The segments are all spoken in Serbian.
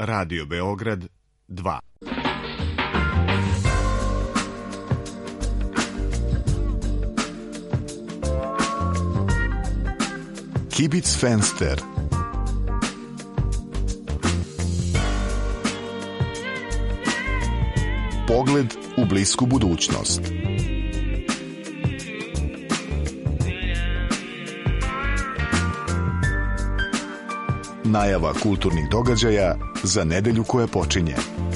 Radio Beograd 2. Kibic Fenster. Pogled u blisku budućnost. Najava kulturnih događaja za nedelju koja počinje.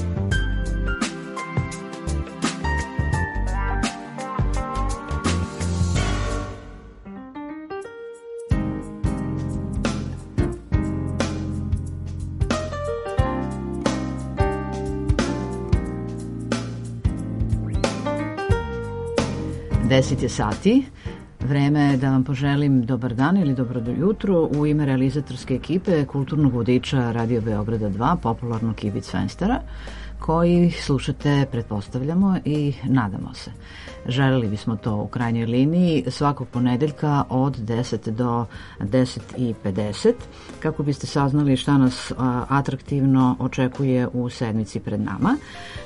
Deset je sati. Vreme je da vam poželim dobar dan ili dobro jutro u ime realizatorske ekipe kulturnog vodiča Radio Beograda 2, popularno Kibic Fenstera, koji slušate, pretpostavljamo i nadamo se. Želeli bismo to u krajnjoj liniji svakog ponedeljka od 10 do 10:50 kako biste saznali šta nas atraktivno očekuje u sedmici pred nama.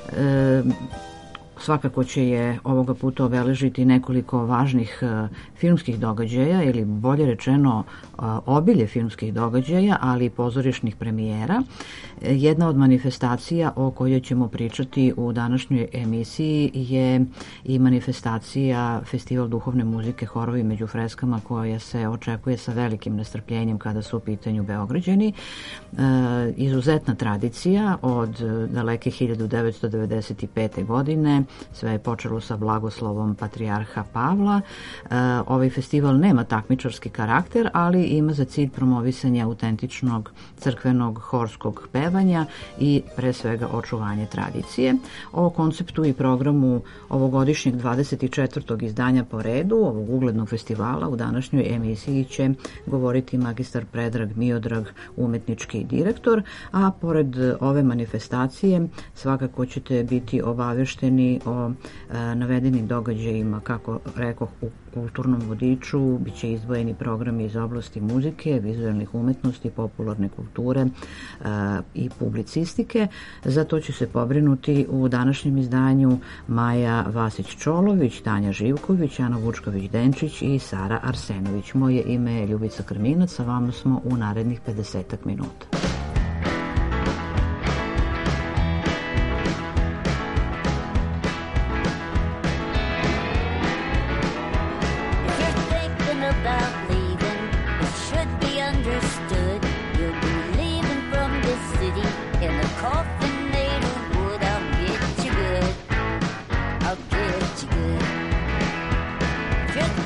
Svakako će je ovoga puta obeležiti nekoliko važnih filmskih događaja ili bolje rečeno obilje filmskih događaja, ali i pozorišnih premijera. Jedna od manifestacija o kojoj ćemo pričati u današnjoj emisiji je i manifestacija Festival duhovne muzike Horovi među freskama, koja se očekuje sa velikim nestrpljenjem kada su u pitanju Beograđani. Izuzetna tradicija od daleke 1995. godine. Sve je počelo sa blagoslovom patrijarha Pavla. Ovaj festival nema takmičarski karakter, ali ima za cilj promovisanje autentičnog crkvenog horskog pevanja i pre svega očuvanje tradicije. O konceptu i programu ovogodišnjeg 24. izdanja po redu ovog uglednog festivala u današnjoj emisiji će govoriti magistar Predrag Miodrag, umetnički direktor, a pored ove manifestacije svakako ćete biti obavešteni o navedenim događajima, kako rekoh, u kulturnom vodiču. Biće izdvojeni programi iz oblasti muzike, vizualnih umetnosti, popularne kulture i publicistike. Za to će se pobrinuti u današnjem izdanju Maja Vasić-Čolović, Tanja Živković, Ana Vučković-Denčić i Sara Arsenović. Moje ime je Ljubica Krminac, a vama smo u narednih 50 minuta.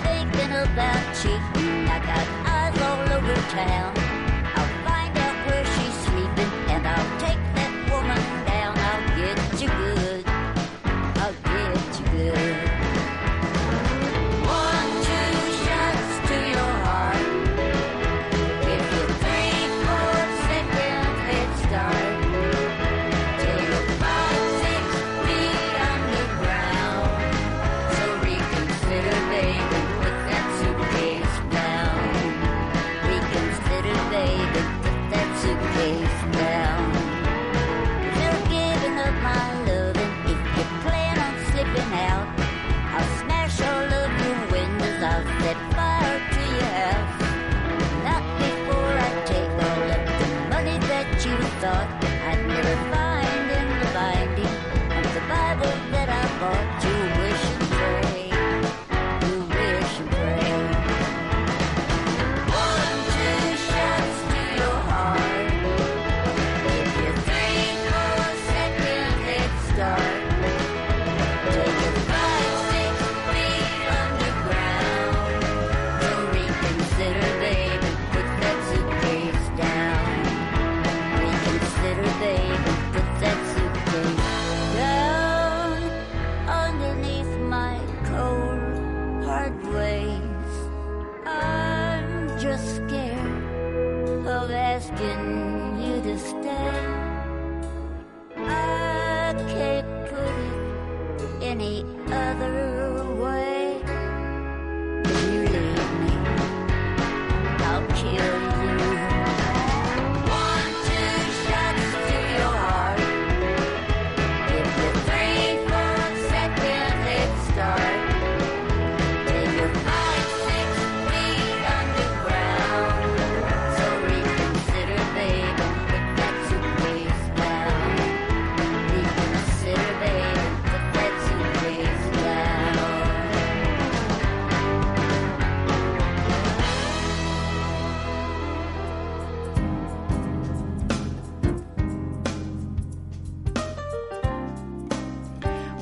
I'll find out where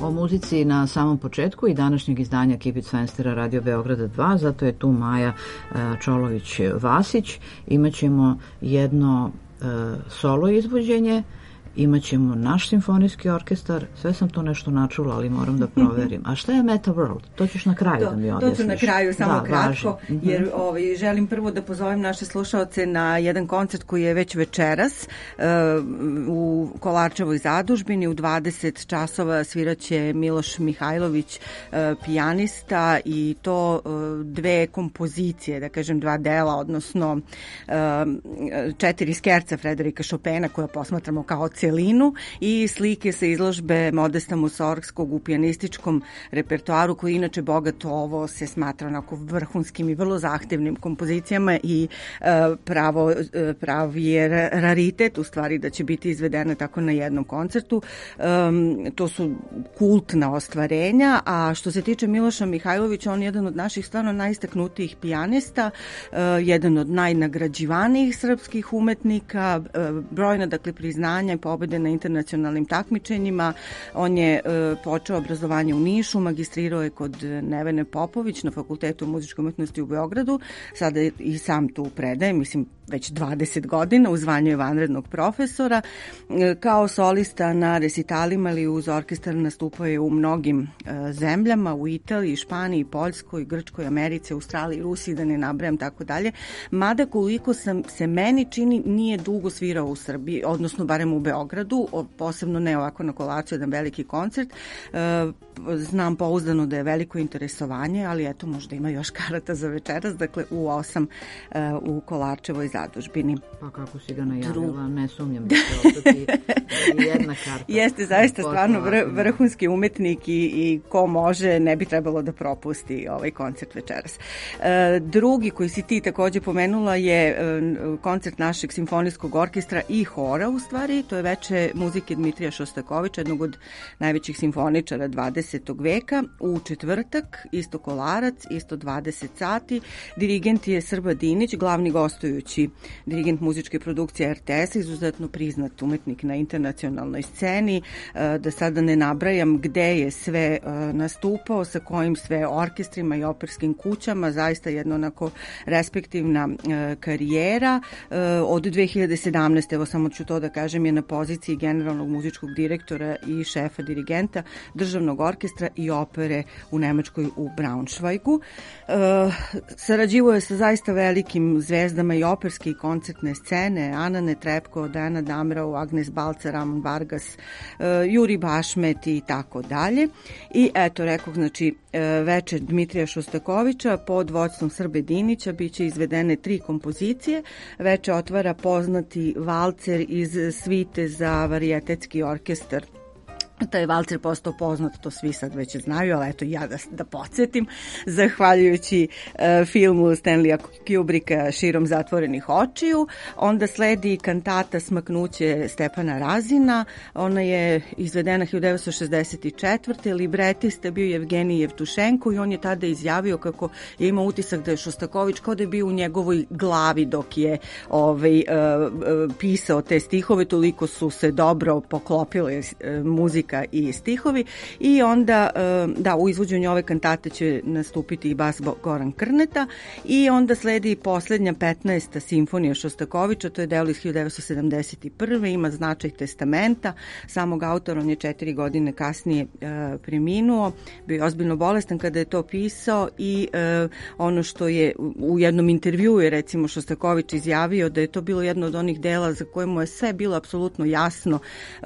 o muzici na samom početku i današnjeg izdanja Kibitz Fenstera Radio Beograda 2, zato je tu Maja Čolović-Vasić. Imaćemo jedno solo izvođenje, imaćemo naš simfonijski orkestar, sve sam to nešto načula, ali moram da proverim. A šta je Meta World? To ćeš na kraju da mi objasniš. To ću na kraju, samo kratko, jer želim prvo da pozovem naše slušaoce na jedan koncert koji je već večeras u Kolarčevoj zadužbini. U 20 časova sviraće Miloš Mihajlović, pijanista, i to dve kompozicije, da kažem dva dela, odnosno 4 skerca Frederika Chopina koja posmatramo kao celinu i slike sa izložbe Modesta Mussorgskog u pijanističkom repertoaru, koji inače bogato ovo se smatra onako vrhunskim i vrlo zahtevnim kompozicijama i pravi je raritet u stvari da će biti izvedena tako na jednom koncertu. To su kultna ostvarenja, a što se tiče Miloša Mihajlovića, on je jedan od naših stvarno najistaknutijih pijanista, jedan od najnagrađivanijih srpskih umetnika, brojna dakle priznanja i pobede na internacionalnim takmičenjima. On je počeo obrazovanje u Nišu, magistrirao je kod Nevene Popović na Fakultetu muzičke umetnosti u Beogradu, sada i sam tu predaje, mislim već 20 godina, u zvanju vanrednog profesora. Kao solista na resitalima ili uz orkestar nastupao je u mnogim zemljama, u Italiji, Španiji, Poljskoj, Grčkoj, Americi, Australiji, Rusiji, da ne nabrajam tako dalje. Mada koliko se meni čini nije dugo svirao u Srbiji, odnosno barem u Beogradu, posebno ne ovako na Kolarcu, jedan veliki koncert. Znam pouzdano da je veliko interesovanje, ali eto možda ima još karata za večeras, dakle u 8 u Kolarčevoj zadužbini. Pa kako si ga najavila, ne sumnjam da će ostati jedna karta. Jeste zaista stvarno vrhunski umetnik i ko može ne bi trebalo da propusti ovaj koncert večeras. Drugi koji si ti takođe pomenula je koncert našeg simfonijskog orkestra i hora u stvari, to je veče muzike Dmitrija Šostakovića, jednog od najvećih simfoničara 20. veka, u četvrtak, isto Kolarac, isto 20 sati. Dirigent je Srba Dinić, glavni gostujući dirigent muzičke produkcije RTS, izuzetno priznat umetnik na internacionalnoj sceni. Da sada ne nabrajam gde je sve nastupao, sa kojim sve orkestrima i operskim kućama, zaista jedna onako respektivna karijera. Od 2017. evo samo ću to da kažem, je na poziciji generalnog muzičkog direktora i šefa dirigenta državnog orkestra i opere u Nemačkoj u Braunschweigu. Sarađivao je sa zaista velikim zvezdama i operske i koncertne scene, Ana Netrebko, Dejana Damrau, Agnes Balcer, Ramon Vargas, Juri Bašmet i tako dalje. I eto, rekoh, znači, veče Dmitrija Šostakovića pod vodstvom Srbe Dinića biće izvedene 3 kompozicije. Veče otvara poznati valcer iz svite za varijetetski orkestar. Taj valcer postao poznat, to svi sad već znaju, ali eto ja da podsjetim, zahvaljujući filmu Stanleya Kubricka Širom zatvorenih očiju. Onda sledi kantata Smaknuće Stepana Razina, ona je izvedena 1964. Libretista bio Jevgenij Jevtušenko i on je tada izjavio kako je imao utisak da je Šostaković kao da je bio u njegovoj glavi dok je pisao te stihove, toliko su se dobro poklopile muzika i stihovi. I onda u izvođenju ove kantate će nastupiti i bas Goran Krneta i onda sledi poslednja 15. simfonija Šostakovića, to je delo iz 1971. Ima značaj testamenta samog autora, on je 4 godine kasnije preminuo, bio je ozbiljno bolestan kada je to pisao i ono što je u jednom intervjuu je recimo Šostaković izjavio da je to bilo jedno od onih dela za koje mu je sve bilo apsolutno jasno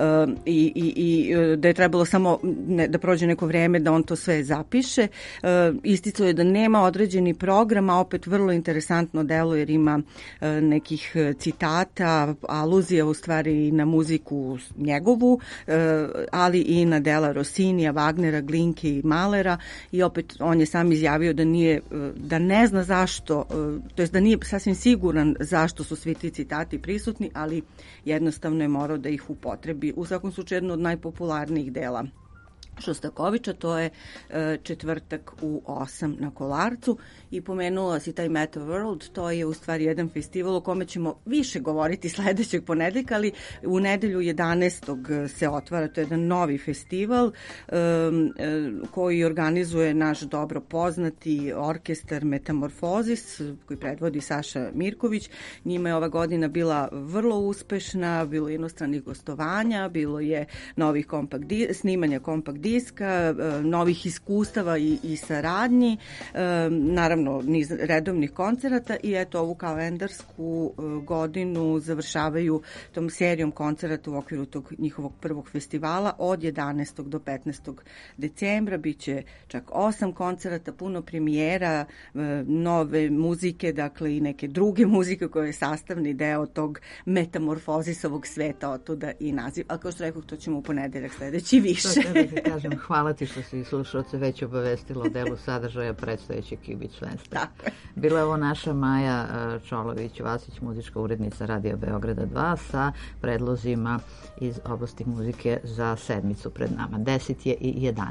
i da je trebalo samo da prođe neko vreme da on to sve zapiše. Isticao je da nema određeni program, a opet vrlo interesantno delo jer ima nekih citata, aluzija u stvari na muziku njegovu, ali i na dela Rossinija, Wagnera, Glinke i Mahlera i opet on je sam izjavio da ne zna zašto, to jest da nije sasvim siguran zašto su svi ti citati prisutni, ali jednostavno je morao da ih upotrebi. U svakom slučaju jedno od najpopularnijih dela Šostakoviča, to je četvrtak u 8 na Kolarcu. I pomenula si taj Meta World, to je u stvari jedan festival o kome ćemo više govoriti sledećeg ponedeljka, ali u nedelju 11. se otvara, to je jedan novi festival koji organizuje naš dobro poznati orkestar Metamorfozis, koji predvodi Saša Mirković. Njima je ova godina bila vrlo uspešna, bilo je inostranih gostovanja, bilo je novih snimanja kompakt diska, novih iskustava i saradnji, naravno niz redovnih koncerata i eto ovu kalendarsku godinu završavaju tom serijom koncerata u okviru tog njihovog prvog festivala od 11. do 15. decembra. Biće čak 8 koncerata, puno premijera, nove muzike, dakle i neke druge muzike koje je sastavni deo tog metamorfozisovog sveta, otuda i naziv. Ali kao što rekao, to ćemo u ponedeljak sledeći više. Kažem, hvala ti što si slušalce već obavestila o delu sadržaja predstojećeg Kibit Svenstva. Bila je ovo naša Maja Čolović-Vasić, muzička urednica Radija Beograda 2 sa predlozima iz oblasti muzike za sedmicu pred nama. 10 je i 11.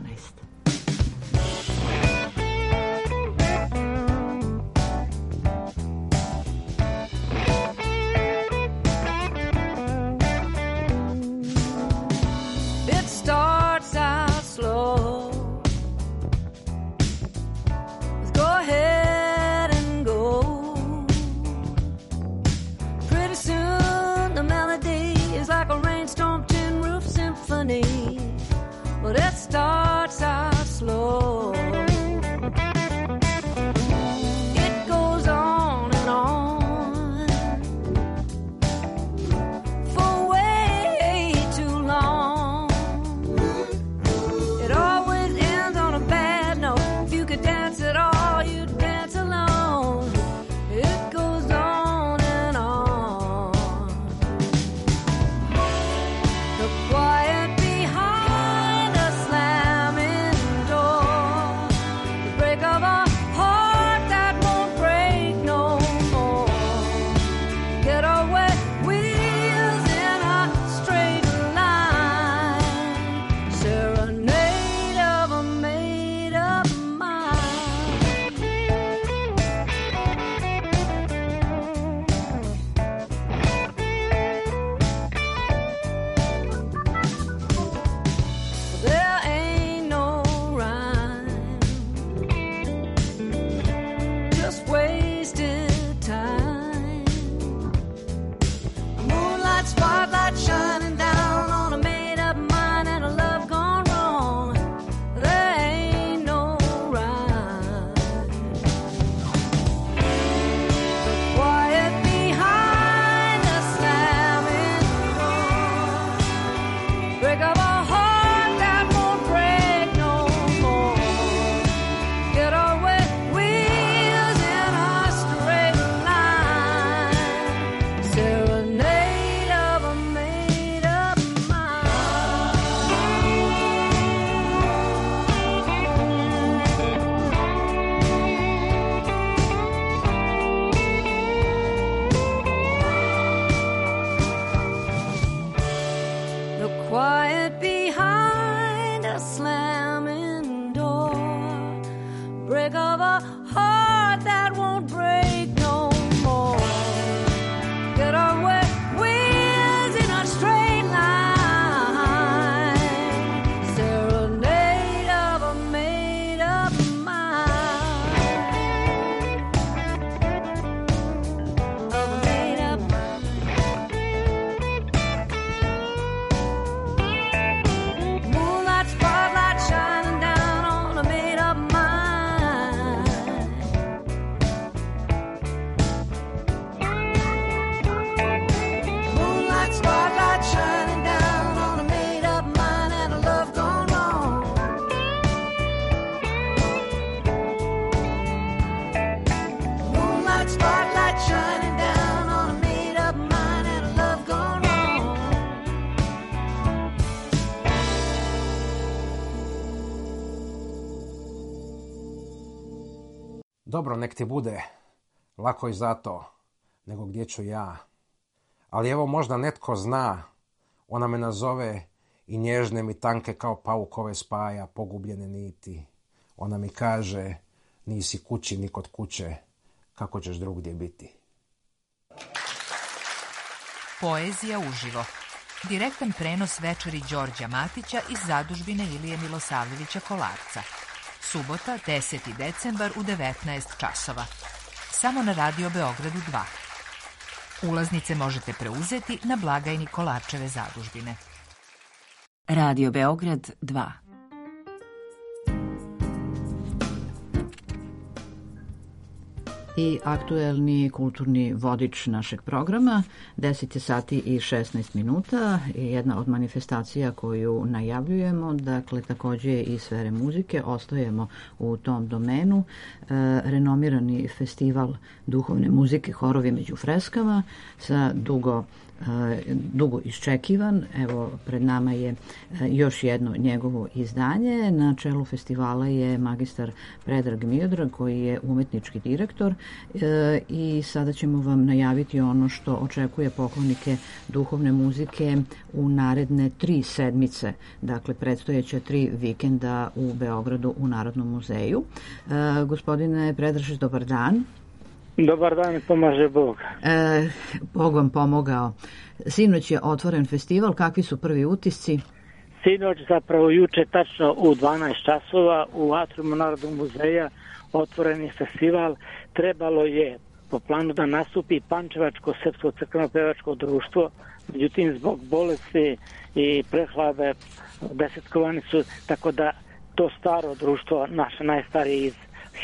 But it starts out slow. It goes on and on for way too long. It always ends on a bad note. If you could dance at all, you'd dance alone. It goes on and on. The quiet behind a slamming door, the break of a heart that won't break no more. Get away wheels in a straight line, serenade of a made-up mind. There ain't no rhyme, just wasted time. Moonlight spotlight shining down on a made-up mind and a love gone wrong. There ain't no rhyme. The quiet behind a slamming door, break of a heart that won't break no more. Get away wheels in a straight line, serenade of a made-up mind. The quiet behind a slamming door, break of a heart that won't break no more. Get away wheels in a straight line, serenade of a made-up mind. Of a made-up mind. Moonlight spotlight shining down on a made-up mind. Moonlight spotlight shining down on a made-up mind and a love gone wrong. Moonlight spotlight shining down on a made-up mind and a love gone wrong. Dobro, nek ti bude, lako i zato, nego gdje ću ja. Ali evo možda netko zna, ona me nazove i nježne mi tanke kao paukove spaja pogubljene niti. Ona mi kaže, nisi kući ni kod kuće, kako ćeš drugdje biti. Poezija uživo. Direktan prenos večeri Đorđa Matića iz zadužbine Ilije Milosavljevića Kolarca. Subota, 10. decembar u 19 časova. Samo na Radio Beogradu 2. Ulaznice možete preuzeti na blagajni Kolarčeve zadužbine. Radio Beograd 2. I aktuelni kulturni vodič našeg programa, 10 sati i 16 minuta, jedna od manifestacija koju najavljujemo, dakle takođe i sfere muzike, ostajemo u tom domenu, renomirani festival duhovne muzike Horovi među freskama sa dugo iščekivan. Evo, pred nama je još jedno njegovo izdanje. Na čelu festivala je magistar Predrag Miodrag, koji je umetnički direktor, i sada ćemo vam najaviti ono što očekuje poklonike duhovne muzike u naredne 3 sedmice, dakle predstojeća 3 vikenda u Beogradu u Narodnom muzeju. Gospodine Predraže, dobar dan. Dobar dan i pomaže Bog. Bog vam pomogao. Sinoć je otvoren festival, kakvi su prvi utisci? Sinoć, zapravo juče, tačno u 12 časova u atriumu Narodnog muzeja otvoren je festival. Trebalo je po planu da nastupi Pančevačko srpsko crkveno pevačko društvo, međutim zbog bolesti i prehlade desetkovani su, tako da to staro društvo, naše najstarije iz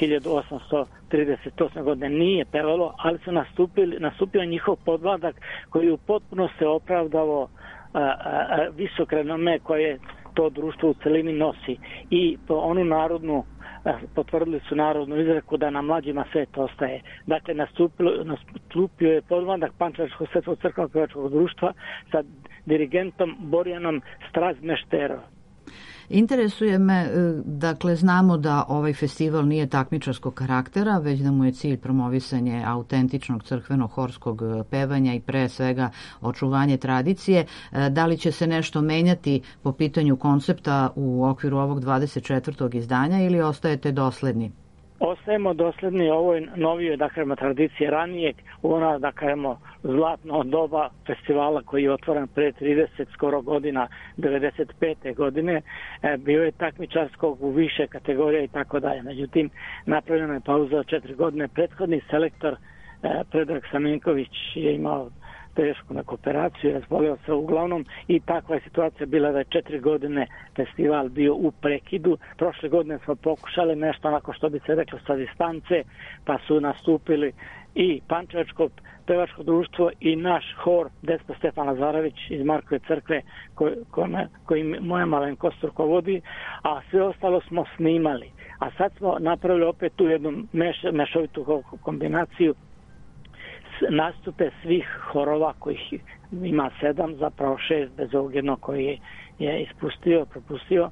1838. godine nije pevalo, ali su nastupio njihov podmladak koji u potpuno se opravdavo visok renome koje to društvo u celini nosi. I po onu narodnu, potvrdili su narodnu izreku da na mlađima svet ostaje. Dakle, nastupio je podmladak Pančevačkog srpskog crkvenog pevačkog društva sa dirigentom Borjanom Strazmešterom. Interesuje me, dakle, znamo da ovaj festival nije takmičarskog karaktera, već da mu je cilj promovisanje autentičnog crkveno-horskog pevanja i pre svega očuvanje tradicije. Da li će se nešto menjati po pitanju koncepta u okviru ovog 24. izdanja ili ostajete dosledni? Ostajemo dosledni ovoj novijoj, da kažemo, tradicije ranijeg, ona, da kažemo, zlatno doba festivala koji je otvoren pre 30 skoro godina, 95. godine, bio je takmičarskog u više kategorija i tako dalje. Međutim, napravljena je pauza od 4 godine. Prethodni selektor Predrag Samenković je imao tešku neku operaciju, razboleo se uglavnom i takva je situacija bila da je 4 godine festival bio u prekidu. Prošle godine smo pokušali nešto onako što bi se reklo sa distance, pa su nastupili i Pančevačko pevačko društvo i naš hor Despo Stefan Lazarević iz Markove crkve koji moja malenkost rukovodi, a sve ostalo smo snimali. A sad smo napravili opet tu jednu mešovitu kombinaciju nastupe svih horova, kojih ima 7, zapravo 6 bez ovog jednog koji je propustio.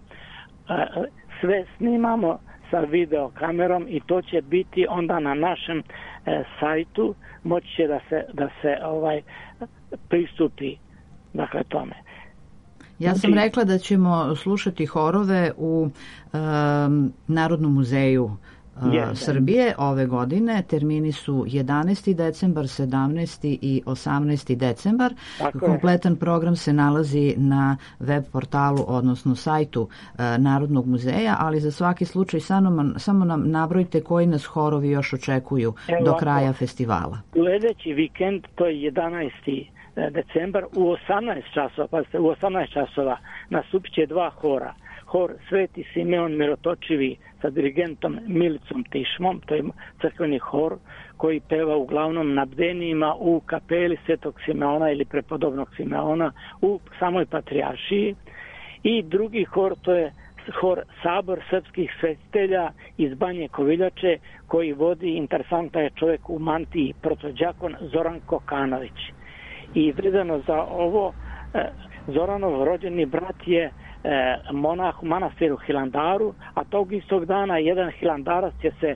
Sve snimamo sa videokamerom i to će biti onda na našem sajtu, moći će da se pristupi, dakle, tome. Ja sam rekla da ćemo slušati horove u Narodnom muzeju Srbije ove godine. Termini su 11. decembar, 17. i 18. decembar. Kompletan program se nalazi na web portalu, odnosno sajtu Narodnog muzeja, ali za svaki slučaj samo nam nabrojite koji nas horovi još očekuju do kraja festivala. Sledeći vikend, to je 11. decembar, u 18 časova, pazite, u 18 časova nastupit će 2 hora. Hor Sveti Simeon Mirotočivi sa dirigentom Milicom Tišmom, to je crkveni hor koji peva uglavnom na bdenijima u kapeli Svetog Simeona ili prepodobnog Simeona u samoj patrijaršiji. I drugi hor, to je hor Sabor srpskih svetitelja iz Banje Koviljače koji vodi, interesantan je čovjek u mantiji, protođakon Zoran Kokanović. I vezano za ovo, Zoranov rođeni brat je monah u manastiru Hilandaru, a tog istog dana jedan hilandarac će se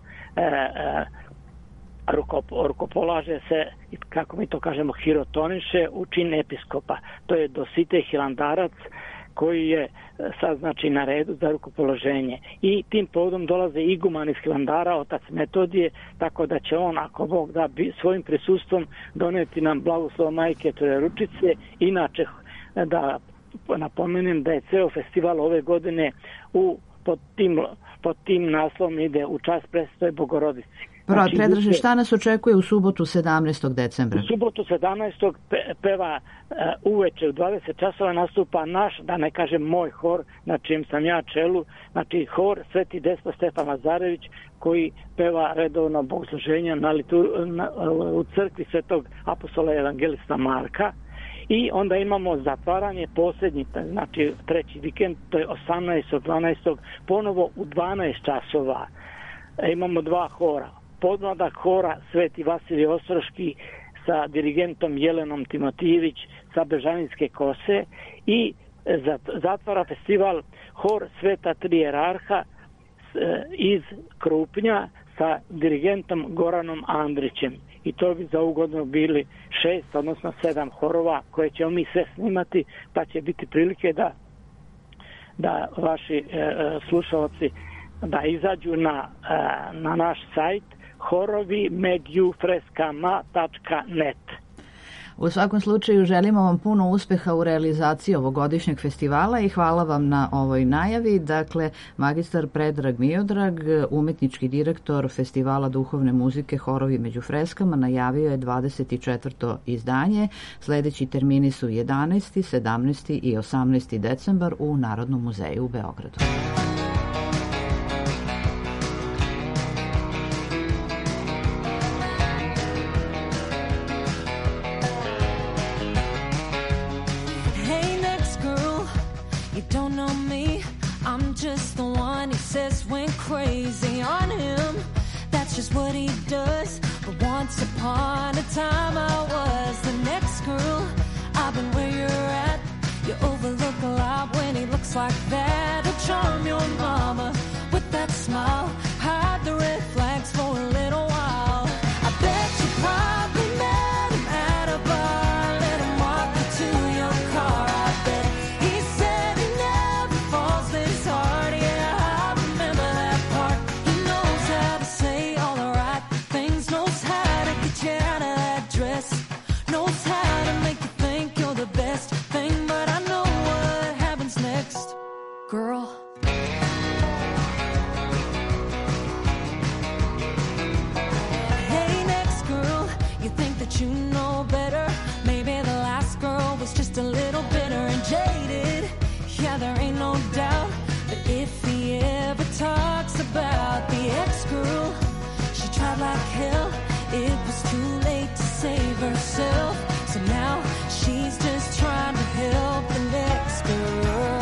rukopolaže se, kako mi to kažemo, hirotoniše u čin episkopa. To je Dositej Hilandarac, koji je sad znači na redu za rukopoloženje. I tim povodom dolaze iguman iz Hilandara, otac Metodije, tako da će on, ako Bog da, svojim prisustvom doneti nam blagoslov Majke Trojeručice. Inače, da napomenem da je ceo festival ove godine pod tim naslovom ide u čast Presvetoj Bogorodici. Znači, Predraže, šta nas očekuje u subotu 17. decembra? U subotu 17. peva uveče u 20 časova nastupa naš, da ne kažem moj hor, na čijem sam ja čelu, znači hor Sveti Despot Stefan Lazarević, koji peva redovno bogosluženja u crkvi Svetog apostola evangelista Marka. I onda imamo zatvaranje posljednji, znači treći vikend, to je 18. 12. ponovo u 12 časova. Imamo dva hora. Podmladak hora Sveti Vasilij Ostroški sa dirigentom Jelenom Timotijević sa Bežanijske kose i zatvara festival hor Sveta Tri Jerarha iz Krupnja sa dirigentom Goranom Andrićem. I to bi za ovu godinu bili 6, odnosno 7 horova koje ćemo mi sve snimati, pa će biti prilike da vaši slušalci da izađu na naš sajt horovimedjufreskama.net. U svakom slučaju želimo vam puno uspeha u realizaciji ovogodišnjeg festivala i hvala vam na ovoj najavi. Dakle, magistar Predrag Miodrag, umetnički direktor Festivala duhovne muzike Horovi među freskama, najavio je 24. izdanje. Sledeći termini su 11., 17. i 18. decembar u Narodnom muzeju u Beogradu. Just the one he says went crazy on him. That's just what he does. But once upon a time I was the next girl. I've been where you're at. You overlook a lot when he looks like that. He'll charm your mama with that smile. Hide the red flags for a little while. I bet you probably met him at a bar. Let him walk you to your car. I bet he said he never falls this hard. Girl. Hey, next girl, you think that you know better? Maybe the last girl was just a little bitter and jaded. Yeah, there ain't no doubt. But if he ever talks about the ex-girl, she tried like hell. It was too late to save herself. So now she's just trying to help the next girl.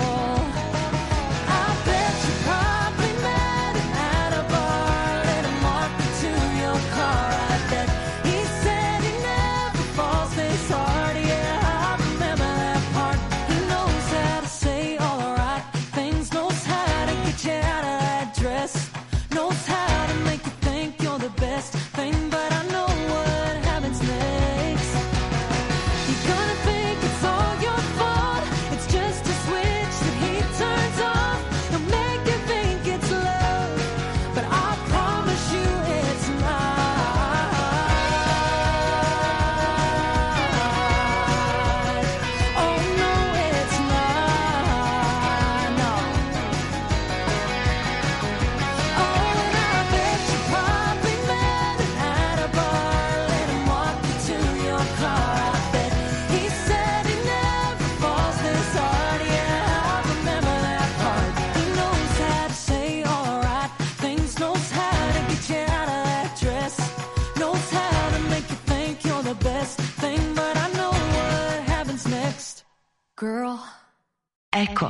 Eko.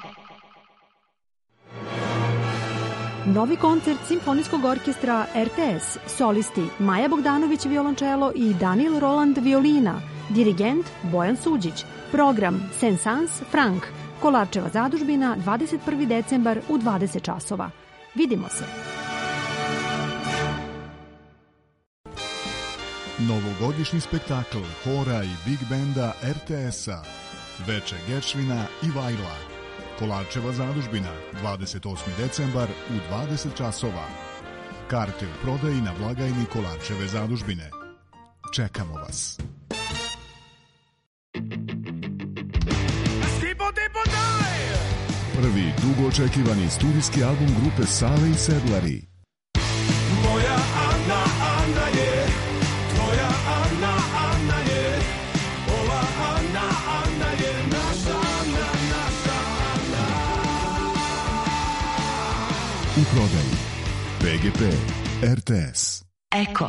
Novi koncert Simfonijskog orkestra RTS, solisti Maja Bogdanović violončelo i Daniel Roland violina, dirigent Bojan Suđić, program Sensans Frank, Kolarčeva zadužbina, 21. decembar u 20 časova. Vidimo se! Novogodišnji spektakl hora i big benda RTS-a, Veče Gečvina i Vajla. Kolarčeva zadužbina, 28. decembar u 20 časova. Karte u prodaji na blagajni Kolarčeve zadužbine. Čekamo vas. Prvi dugo očekivani studijski album grupe Sale i Sedlari. Moja Ana, Ana je, tvoja Ana, Ana je, ova Ana, Ana je naša Ana, naša Ana. U prodaji PGP RTS. Eko.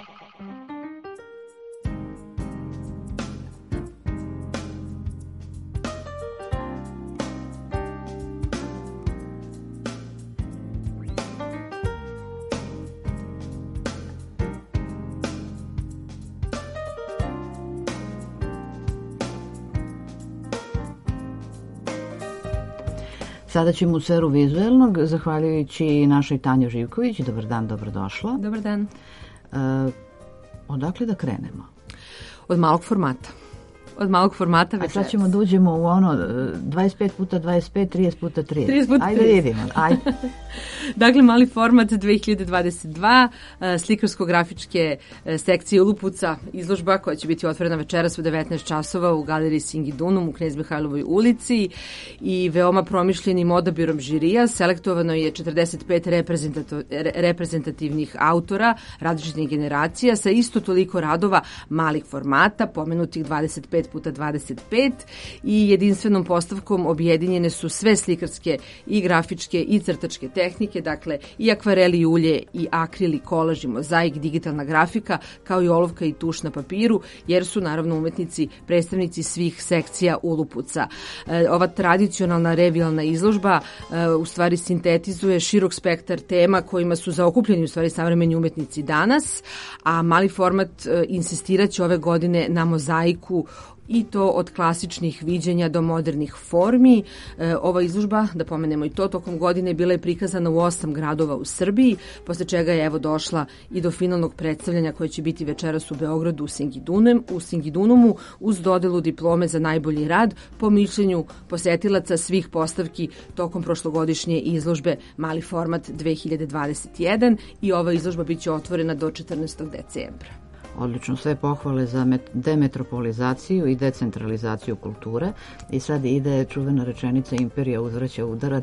Sada ćemo u sferu vizuelnog, zahvaljujući našoj Tanji Živković. Dobar dan, dobrodošla. Dobar dan. Odakle da krenemo? Od malog formata. Od malog formata večeras. A sad ćemo da uđemo u ono 25 puta 25, 30 puta 30. 30 puta 30. Ajde vidimo, ajde. Dakle, mali format 2022, slikarsko-grafičke sekcije Ulupuca, izložba koja će biti otvorena večeras u 19 časova u galeriji Singidunum u Knez Mihajlovoj ulici i veoma promišljenim odabirom žirija. Selektovano je 45 reprezentativnih autora različitih generacija sa isto toliko radova malih formata, pomenutih 25 puta 25 i jedinstvenom postavkom objedinjene su sve slikarske i grafičke i crtačke tehnike, dakle i akvareli, ulje i akril i kolaž i mozaik, digitalna grafika, kao i olovka i tuš na papiru, jer su naravno umetnici predstavnici svih sekcija Ulupuca. Ova tradicionalna revijalna izložba u stvari sintetizuje širok spektar tema kojima su zaokupljeni u stvari savremeni umetnici danas, a mali format insistiraće ove godine na mozaiku i to od klasičnih viđenja do modernih formi. Ova izložba, da pomenemo i to, tokom godine bila je prikazana u 8 gradova u Srbiji, posle čega je evo došla i do finalnog predstavljanja koje će biti večeras u Beogradu u Singidunumu uz dodelu diplome za najbolji rad po mišljenju posetilaca svih postavki tokom prošlogodišnje izložbe Mali format 2021 i ova izložba biće otvorena do 14. decembra. Odlično, sve pohvale za demetropolizaciju i decentralizaciju kulture. I sad ide čuvena rečenica imperija uzvraća udarac.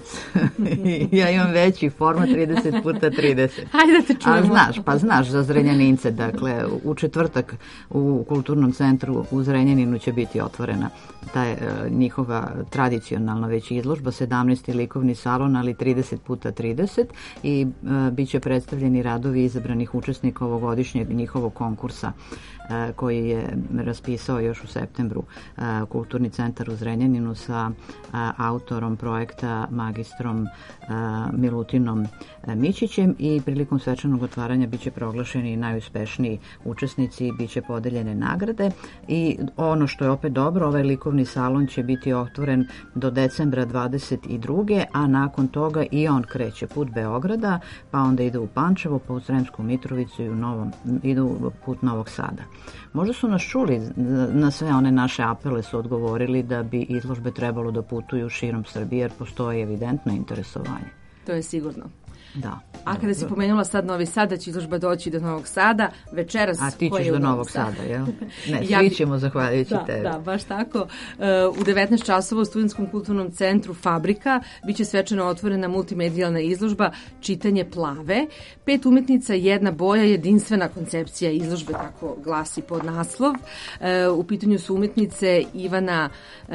Ja imam veći format 30 puta 30. Hajde da te čujemo. Pa znaš za Zrenjanince. Dakle, u četvrtak u Kulturnom centru u Zrenjaninu će biti otvorena ta njihova tradicionalna već izložba, 17. likovni salon, ali 30 puta 30 i bit će predstavljeni radovi izabranih učesnika ovogodišnjeg njihovog konkursa koji je raspisao još u septembru Kulturni centar u Zrenjaninu sa autorom projekta magistrom Milutinom Mićićem i prilikom svečanog otvaranja biće proglašeni najuspešniji učesnici i biće podeljene nagrade i ono što je opet dobro, ovaj likovni salon će biti otvoren do decembra 22. a nakon toga i on kreće put Beograda, pa onda ide u Pančevo, pa u Sremsku Mitrovicu i idu put Novog Sada. Možda su nas čuli, na sve one naše apele su odgovorili da bi izložbe trebalo da putuju širom Srbije jer postoji evidentno interesovanje. To je sigurno. Da. A kada si pomenula sad Novi Sad, da će izložba doći do Novog Sada, večeras... A ti ćeš do Novog Sada, jel? Ne, svi ćemo zahvaljujući tebi. Da, baš tako. U 19 časova u Studentskom kulturnom centru Fabrika biće svečano otvorena multimedijalna izložba Čitanje plave. 5 umetnica, jedna boja, jedinstvena koncepcija izložbe, tako glasi podnaslov. U pitanju su umetnice Ivana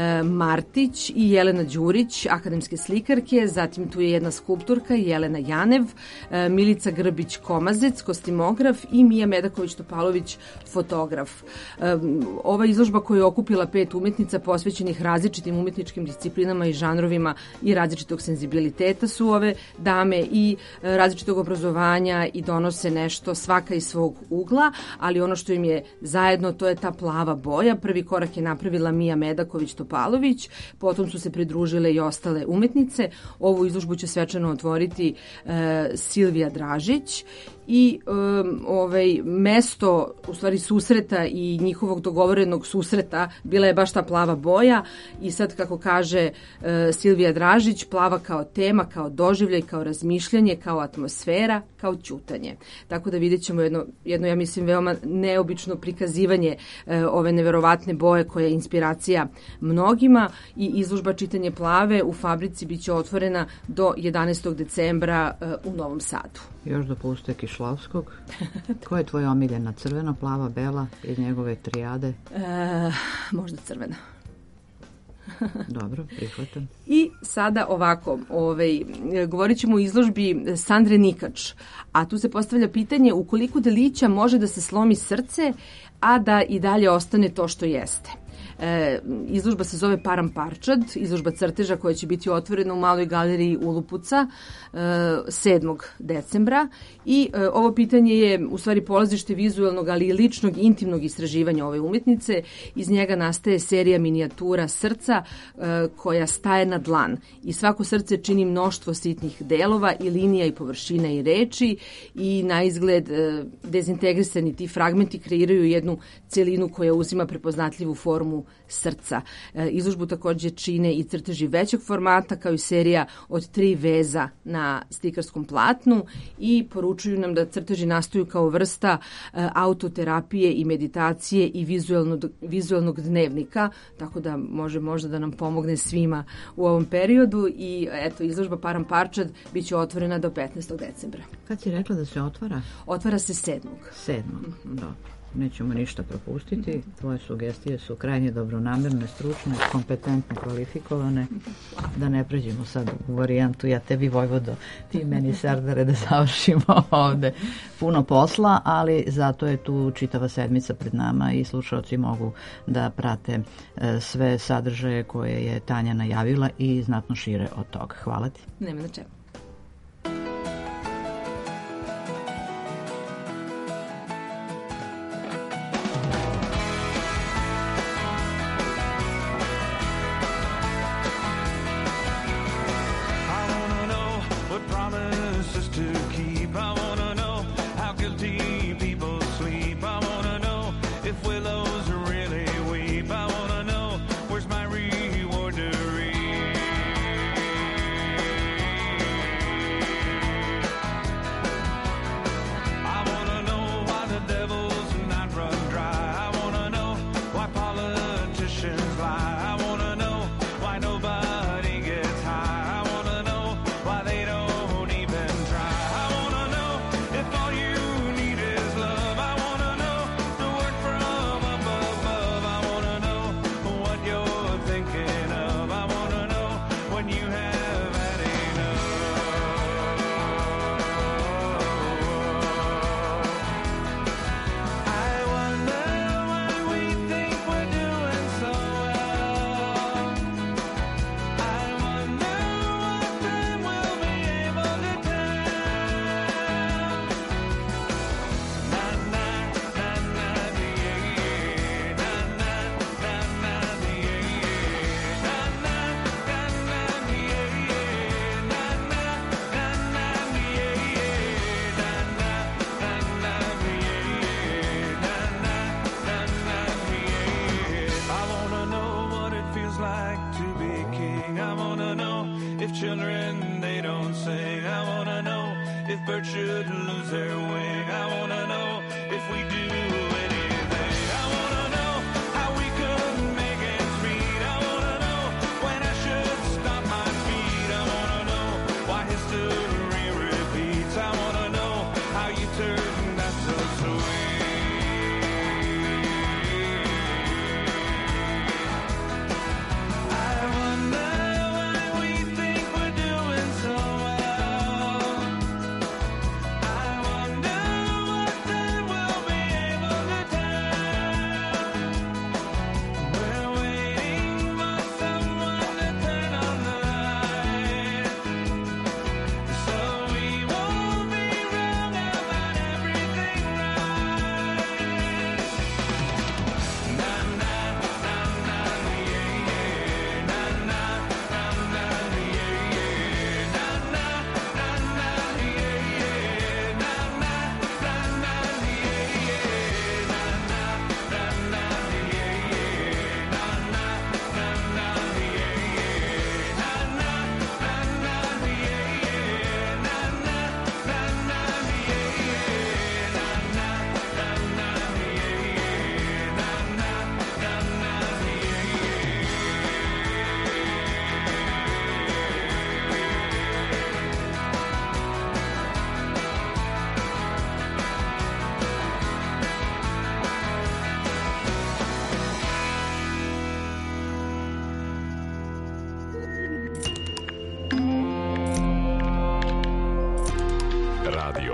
Martić i Jelena Đurić, akademske slikarke, zatim tu je jedna skulptorka Jelena Janev, Milica Grbić-Komazec, kostimograf i Mija Medaković-Topalović, fotograf. Ova izložba koja je okupila 5 umetnica posvećenih različitim umetničkim disciplinama i žanrovima i različitog senzibiliteta su ove dame i različitog obrazovanja i donose nešto svaka iz svog ugla, ali ono što im je zajedno to je ta plava boja. Prvi korak je napravila Mija Medaković-Topalović, potom su se pridružile i ostale umetnice. Ovu izložbu će svečano otvoriti Silvija Dražić i mesto u stvari susreta i njihovog dogovorenog susreta bila je baš ta plava boja i sad kako kaže Silvija Dražić, plava kao tema, kao doživljaj, kao razmišljanje, kao atmosfera, kao ćutanje. Tako da vidjet ćemo jedno ja mislim veoma neobično prikazivanje ove neverovatne boje koja je inspiracija mnogima i izložba Čitanje plave u fabrici biće otvorena do 11. decembra u Novom Sadu. Još dopuste Kišlovskog. Ko je tvoja omiljena? Crvena, plava, bela iz njegove trijade? Možda crvena. Dobro, prihvatam. I sada ovako, govorit ćemo o izložbi Sandre Nikač, a tu se postavlja pitanje u koliko delića može da se slomi srce, a da i dalje ostane to što jeste. Izložba se zove Param Parčad, izložba crteža koja će biti otvorena u Maloj galeriji Ulupuca 7. decembra i ovo pitanje je u stvari polazište vizualnog, ali i ličnog, intimnog istraživanja ove umetnice. Iz njega nastaje serija minijatura srca koja staje na dlan i svako srce čini mnoštvo sitnih delova i linija i površina i reči i na izgled dezintegrisani ti fragmenti kreiraju jednu celinu koja uzima prepoznatljivu formu srca. Izložbu takođe čine i crteži većeg formata kao i serija od 3 veza na slikarskom platnu i poručuju nam da crteži nastaju kao vrsta autoterapije i meditacije i vizualnog dnevnika, tako da može možda da nam pomogne svima u ovom periodu i eto, izložba Param Parčad biće otvorena do 15. decembra. Kad si rekla da se otvara? Otvara se 7. 7. Dobro. Nećemo ništa propustiti. Tvoje sugestije su krajnje dobronamerne, stručne, kompetentne, kvalifikovane. Da ne pređemo sad u varijantu ja tebi Vojvodo, ti meni Serdare, da završimo ovde puno posla, ali zato je tu čitava sedmica pred nama i slušalci mogu da prate sve sadržaje koje je Tanja najavila i znatno šire od toga. Hvala ti. Nema na čemu.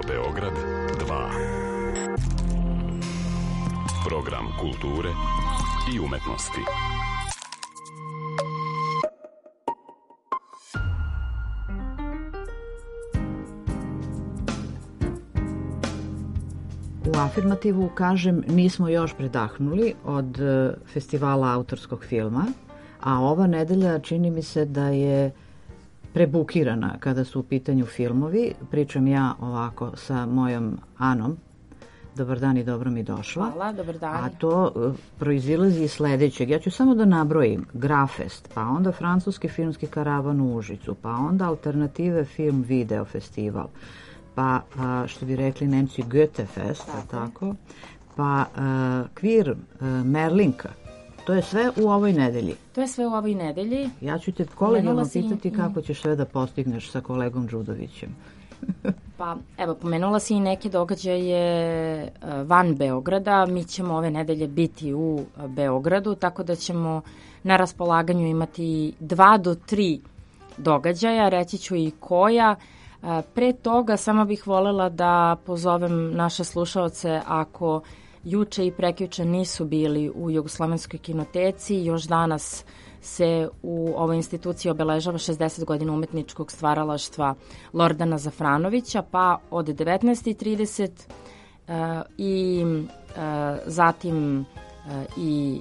Beograd 2. Program kulture i umetnosti. U afirmativu kažem nismo još predahnuli od festivala autorskog filma, a ova nedelja čini mi se da je prebukirana kada su u pitanju filmovi. Pričam ja ovako sa mojom Anom. Dobar dan i dobro mi došla. Hvala, dobar dan. A to proizilazi iz sledećeg. Ja ću samo da nabrojim. Grafest, pa onda Francuski filmski karavan u Užicu, pa onda Alternative film video festival, pa što bi rekli Nemci Goethefest, tako? Pa Kvir Merlinka. To je sve u ovoj nedelji. To je sve u ovoj nedelji. Ja ću te kolegijalno pitati kako ćeš sve da postigneš sa kolegom Đudovićem. Pa, evo, pomenula si i neke događaje van Beograda. Mi ćemo ove nedelje biti u Beogradu, tako da ćemo na raspolaganju imati 2 do 3 događaja, reći ću i koja. Pre toga samo bih volela da pozovem naše slušaoce, ako juče i prekjuče nisu bili u Jugoslovenskoj kinoteci, još danas se u ovoj instituciji obeležava 60 godina umetničkog stvaralaštva Lordana Zafranovića, pa od 19:30 i zatim i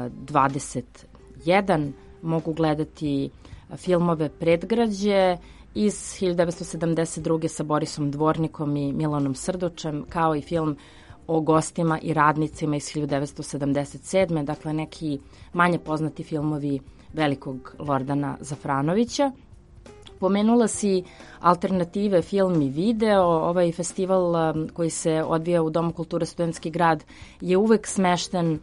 21 mogu gledati filmove Predgrađe iz 1972. sa Borisom Dvornikom i Milanom Srdočem, kao i film o gostima i radnicima iz 1977. Dakle, neki manje poznati filmovi velikog Lordana Zafranovića. Pomenula si Alternative film i video. Ovaj festival koji se odvija u Domu kulture Studentski grad je uvek smešten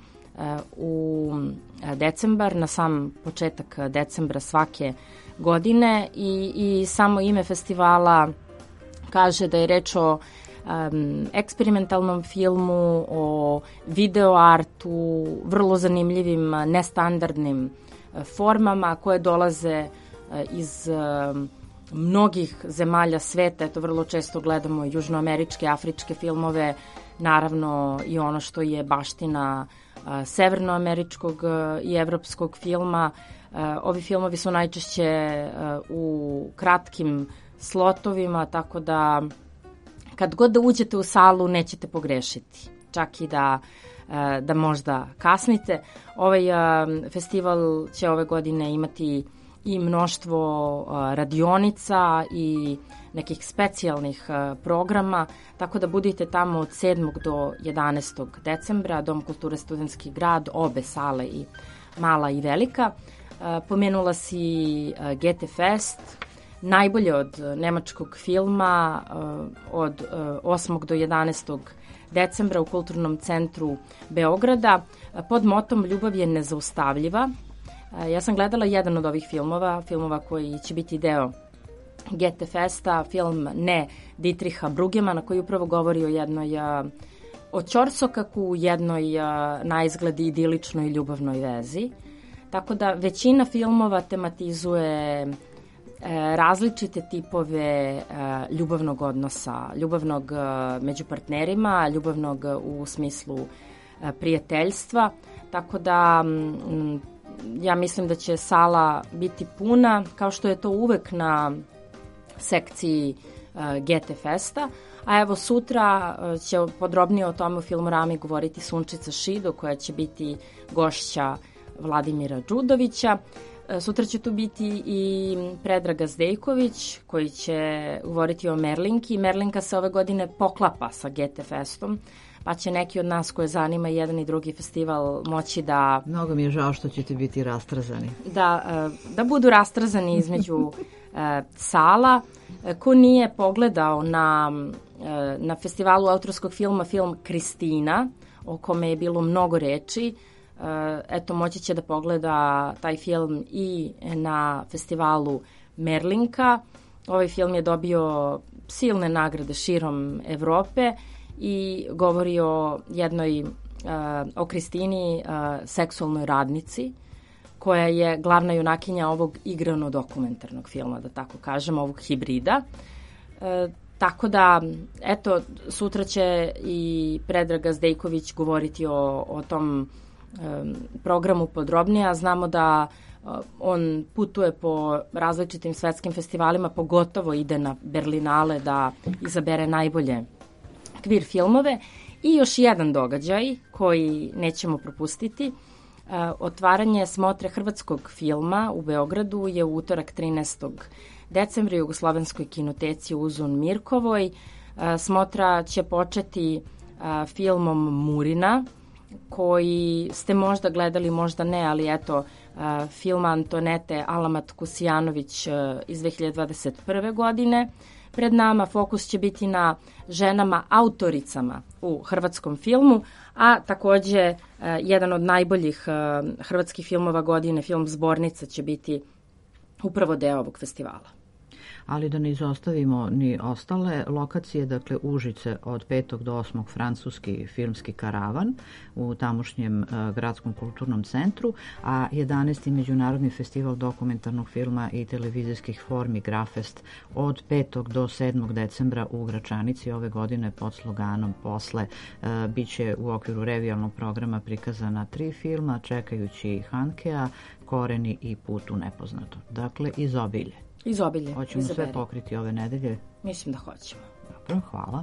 u decembar, na sam početak decembra svake godine i samo ime festivala kaže da je reč o eksperimentalnom filmu, o video artu, vrlo zanimljivim, nestandardnim formama koje dolaze iz mnogih zemalja sveta. Eto, vrlo često gledamo južnoameričke, afričke filmove, naravno i ono što je baština severnoameričkog i evropskog filma. Ovi filmovi su najčešće u kratkim slotovima, tako da kad god da uđete u salu nećete pogrešiti, čak i da možda kasnite. Ovaj festival će ove godine imati i mnoštvo radionica i nekih specijalnih programa, tako da budite tamo od 7. do 11. decembra, Dom kulture Studentski grad, obe sale, i mala i velika. Pomenula si Goethefest, najbolje od nemačkog filma, od 8. do 11. decembra u Kulturnom centru Beograda pod motom Ljubav je nezaustavljiva. Ja sam gledala jedan od ovih filmova koji će biti deo Goethefesta, film Ne Dietricha Brugemana, koji upravo govori o jednoj o ćorsokaku, jednoj na izgled idiličnoj ljubavnoj vezi. Tako da većina filmova tematizuje različite tipove ljubavnog odnosa, ljubavnog među partnerima, ljubavnog u smislu prijateljstva, tako da ja mislim da će sala biti puna, kao što je to uvek na sekciji Goethefesta. A evo sutra će podrobnije o tome u Filmorami govoriti Sunčica Šido, koja će biti gošća Vladimira Đudovića. Sutra će tu biti i Predrag Zdejković, koji će govoriti o Merlinki. Merlinka se ove godine poklapa sa Goethefestom, pa će neki od nas koje zanima jedan i drugi festival moći da... Mnogo mi je žao što ćete biti rastrzani. Da budu rastrzani između sala. Ko nije pogledao na festivalu autorskog filma film Kristina, o kome je bilo mnogo reči, eto, moći će da pogleda taj film i na festivalu Merlinka. Ovaj film je dobio silne nagrade širom Evrope i govori o o Kristini, seksualnoj radnici, koja je glavna junakinja ovog igrano dokumentarnog filma, da tako kažem, ovog hibrida. Tako da, eto, sutra će i Predrag Zdejković govoriti o tom programu podrobnije, a znamo da on putuje po različitim svetskim festivalima, pogotovo ide na Berlinale da izabere najbolje kvir filmove. I još jedan događaj koji nećemo propustiti. Otvaranje smotre hrvatskog filma u Beogradu je u utorak 13. decembra u Jugoslovenskoj kinoteci u Uzun Mirkovoj. Smotra će početi filmom Murina, koji ste možda gledali, možda ne, ali eto, film Antonete Alamat Kusijanović iz 2021. godine. Pred nama fokus će biti na ženama autoricama u hrvatskom filmu, a takođe jedan od najboljih hrvatskih filmova godine, film Zbornica, će biti upravo deo ovog festivala. Ali da ne izostavimo ni ostale lokacije, dakle Užice od 5. do 8. francuski filmski karavan u tamošnjem gradskom kulturnom centru, a 11. Međunarodni festival dokumentarnog filma i televizijskih formi Grafest od 5. do 7. decembra u Gračanici ove godine pod sloganom Posle. Biće u okviru revijalnog programa prikazana 3 filma, Čekajući Hankea, Koreni i Put u nepoznato. Dakle, izobilje. Izobilje. Hoćemo sve pokriti ove nedelje? Mislim da hoćemo. Dobro, hvala.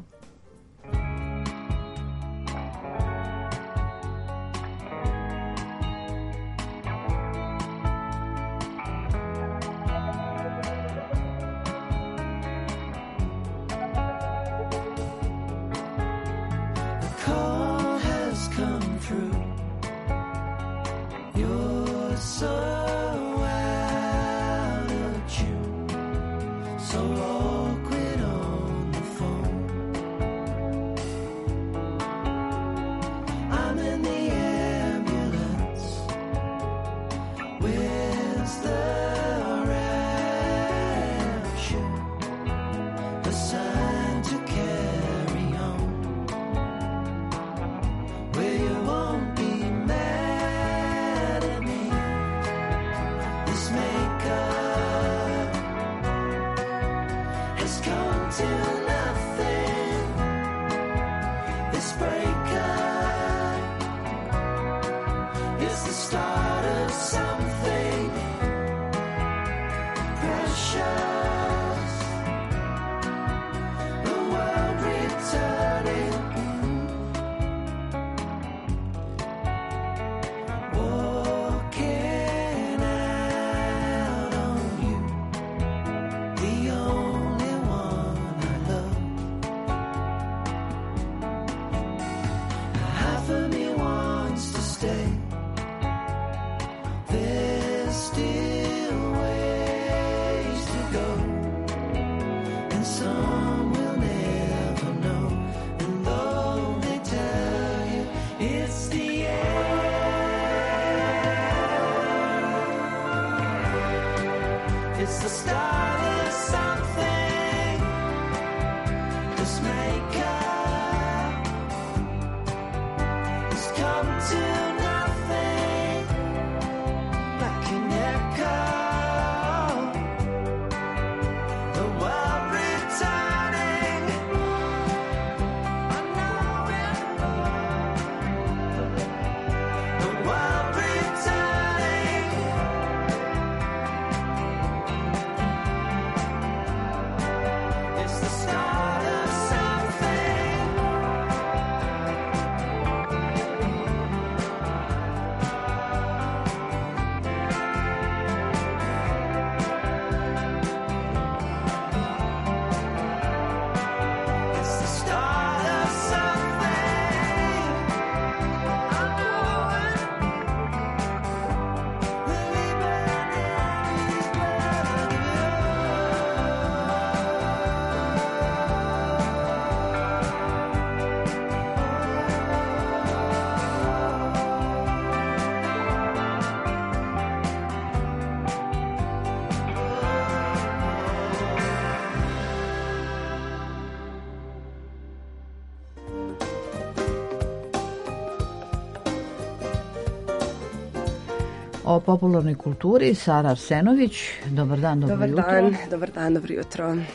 O popularnoj kulturi Sara Arsenović. Dobar dan, dobro jutro. Dobar dan, dobro jutro.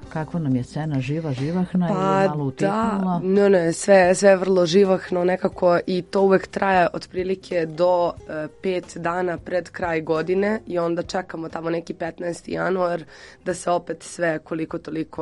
Kakva nam je scena, živahna ili malo utipnula? Ne, sve je vrlo živahno nekako i to uvek traje otprilike do 5 dana pred kraj godine i onda čekamo tamo neki 15. januar da se opet sve koliko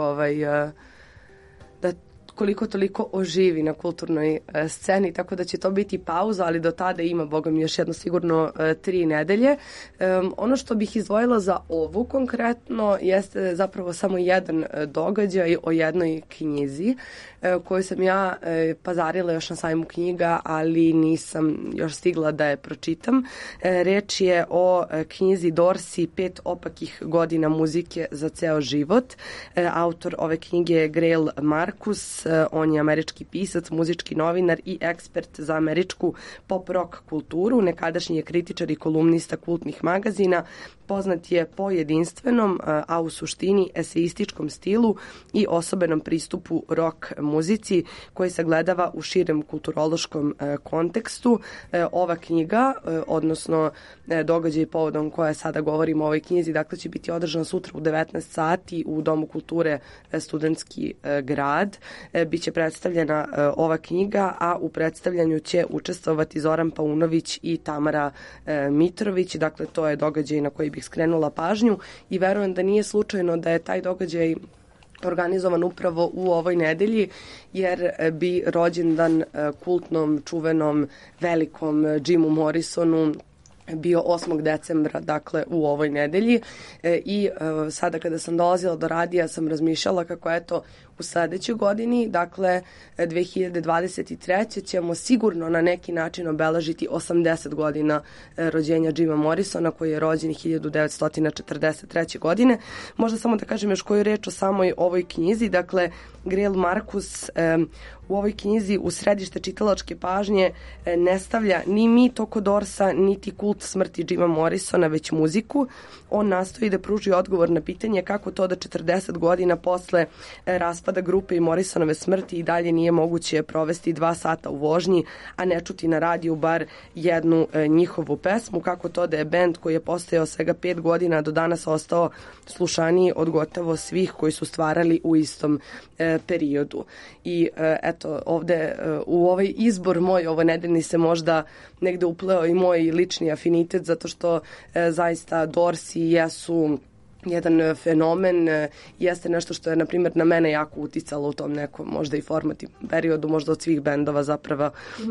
toliko oživi na kulturnoj sceni, tako da će to biti pauza, ali do tada ima, boga mi, još jedno sigurno 3 nedelje. Ono što bih izdvojila za ovu konkretno jeste zapravo samo jedan događaj o jednoj knjizi koju sam ja pazarila još na sajmu knjiga, ali nisam još stigla da je pročitam. Reč je o knjizi Dorsey 5 opakih godina muzike za ceo život. Autor ove knjige je Greil Marcus. On je američki pisac, muzički novinar i ekspert za američku pop-rock kulturu. Nekadašnji je kritičar i kolumnista kultnih magazina. Poznat je po jedinstvenom, a u suštini eseističkom stilu i osobenom pristupu rock muzici koji se gledava u širem kulturološkom kontekstu. Ova knjiga, odnosno događaj povodom koja sada govorimo o ovoj knjizi, dakle će biti održana sutra u 19 sati u Domu kulture Studentski grad. Biće predstavljena ova knjiga, a u predstavljanju će učestvovati Zoran Paunović i Tamara Mitrović. Dakle, to je događaj na koji bih skrenula pažnju i verujem da nije slučajno da je taj događaj organizovan upravo u ovoj nedelji, jer bi rođendan kultnom, čuvenom, velikom Jimu Morrisonu bio 8. decembra, dakle u ovoj nedelji. I sada kada sam dolazila do radija sam razmišljala kako eto u sledećoj godini, dakle 2023. ćemo sigurno na neki način obeležiti 80 godina rođenja Jima Morrisona, koji je rođen 1943. godine. Možda samo da kažem još koju reč o samoj ovoj knjizi. Dakle, Greil Marcus u ovoj knjizi u središte čitalačke pažnje ne stavlja ni mit oko Dorsa, niti kult smrti Jima Morrisona, već muziku. On nastoji da pruži odgovor na pitanje kako to da 40 godina posle raspada grupe i Morrisonove smrti i dalje nije moguće provesti 2 sata u vožnji, a ne čuti na radiju bar jednu njihovu pesmu, kako to da je bend koji je postojao svega 5 godina do danas ostao slušaniji od gotovo svih koji su stvarali u istom periodu. I eto, ovde u ovaj izbor moj ovo nedeljni se možda negde upleo i moj lični afinitet, zato što zaista Dorsi jesu jedan fenomen, jeste nešto što je, na primjer, na mene jako uticalo u tom nekom možda i formativnom periodu, možda od svih bendova zapravo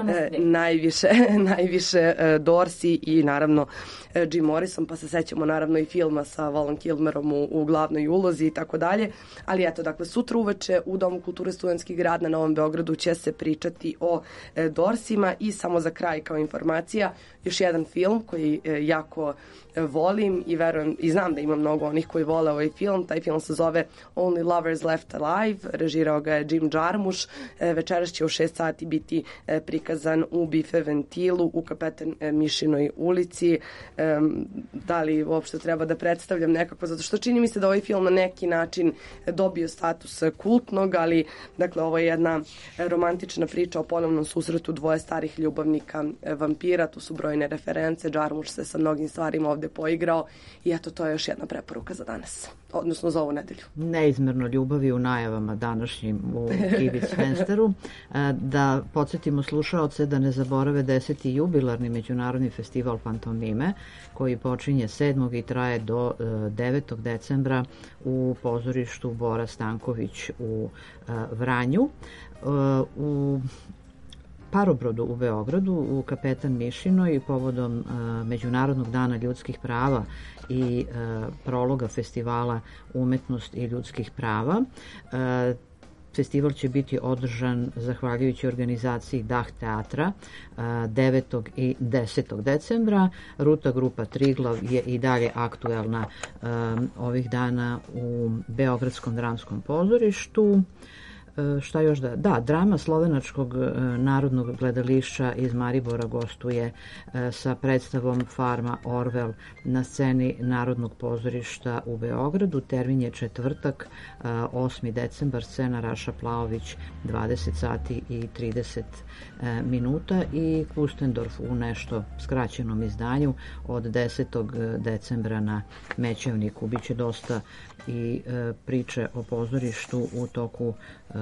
najviše Dorsi i naravno Jim Morrison, pa se sećamo naravno i filma sa Valom Kilmerom u glavnoj ulozi i tako dalje. Ali eto, dakle, sutra uveče u Domu kulture Studentski grad na Novom Beogradu će se pričati o Dorsima. I samo za kraj kao informacija, još jedan film koji jako volim i verujem i znam da ima mnogo onih koji vole ovaj film. Taj film se zove Only Lovers Left Alive, režirao ga je Jim Jarmusch. Večeras će u 6 sati biti prikazan u Bife Ventilu u Kapetan Mišinoj ulici. Da li uopšte treba da predstavljam nekako, zato što čini mi se da ovaj film na neki način dobio status kultnog, ali dakle ovo je jedna romantična priča o ponovnom susretu dvoje starih ljubavnika vampira, tu su brojne reference, Jarmusch se sa mnogim stvarima ovde poigrao i eto, to je još jedna preporuka za danas, odnosno za ovu nedelju. Neizmerno ljubavi u najavama današnjim u Kivic Fensteru. Da podsjetimo slušaoce da ne zaborave 10. jubilarni međunarodni festival pantomime koji počinje 7. i traje do 9. decembra u pozorištu Bora Stanković u Vranju. U Parobrodu u Beogradu, u Kapetan Mišinoj, povodom Međunarodnog dana ljudskih prava i prologa festivala Umetnost i ljudskih prava. Festival će biti održan zahvaljujući organizaciji Dah teatra 9. i 10. decembra. Ruta grupa Triglav je i dalje aktuelna ovih dana u Beogradskom dramskom pozorištu. Šta još da, drama Slovenačkog narodnog gledališća iz Maribora gostuje sa predstavom Farma Orvel na sceni Narodnog pozorišta u Beogradu. Termin je četvrtak, 8. decembar, scena Raša Plaović, 20 sati i 30 minuta i Kustendorf u nešto skraćenom izdanju od 10. decembra na Mećevniku. Biće dosta i priče o pozorištu u toku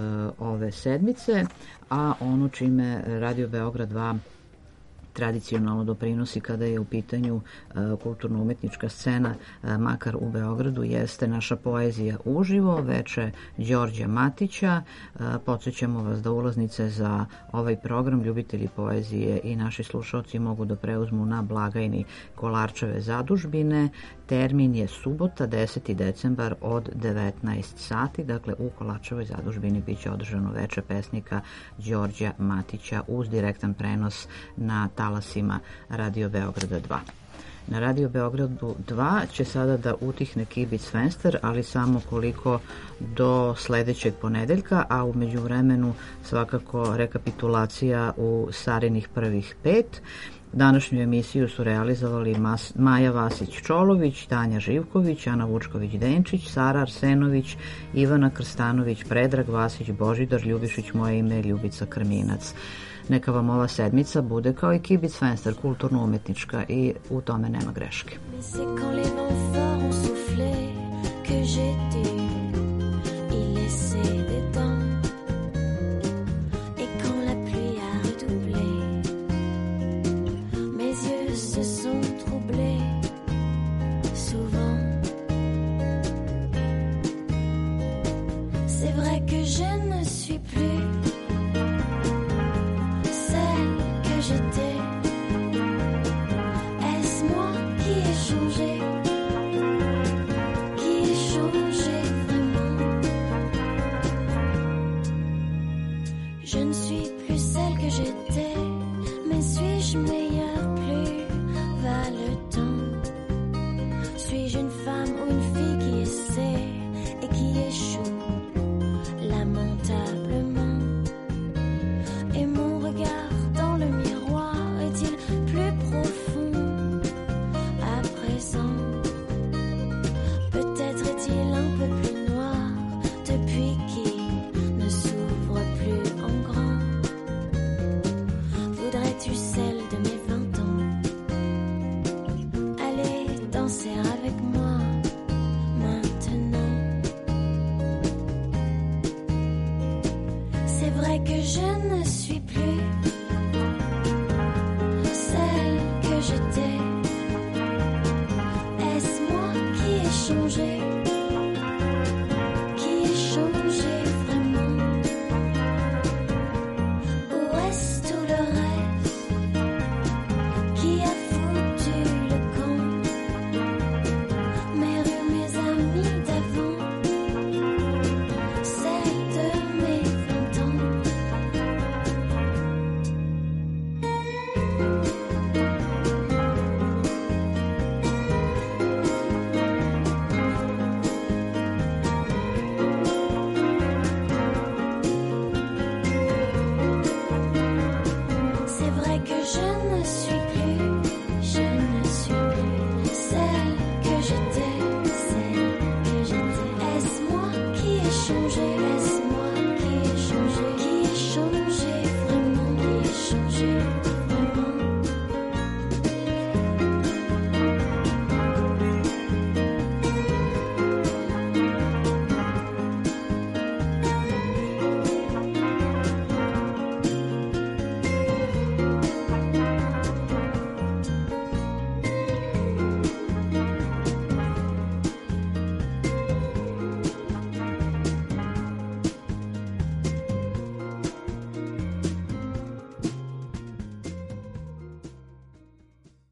ove sedmice, a ono čime Radio Beograd 2 tradicionalno doprinosi kada je u pitanju kulturno-umetnička scena, makar u Beogradu, jeste naša poezija uživo, veče Đorđa Matića. Podsjećamo vas da ulaznice za ovaj program ljubitelji poezije i naši slušalci mogu da preuzmu na blagajni Kolarčeve zadužbine. Termin je subota, 10. decembar od 19 sati. Dakle, u Kolarčevoj zadužbini biće održano veče pesnika Đorđa Matića uz direktan prenos na talasima Radio Beograda 2. Na Radio Beogradu 2 će sada da utihne kibic Fenster, ali samo koliko do sledećeg ponedeljka, a u međuvremenu svakako rekapitulacija u Sarinih prvih 5. Današnju emisiju su realizovali Maja Vasić-Čolović, Tanja Živković, Ana Vučković-Denčić, Sara Arsenović, Ivana Krstanović, Predrag Vasić, Božidar Ljubišić, moje ime je Ljubica Krminac. Neka vam ova sedmica bude kao i kibic Fenster, kulturno-umetnička, i u tome nema greške. C'est vrai que je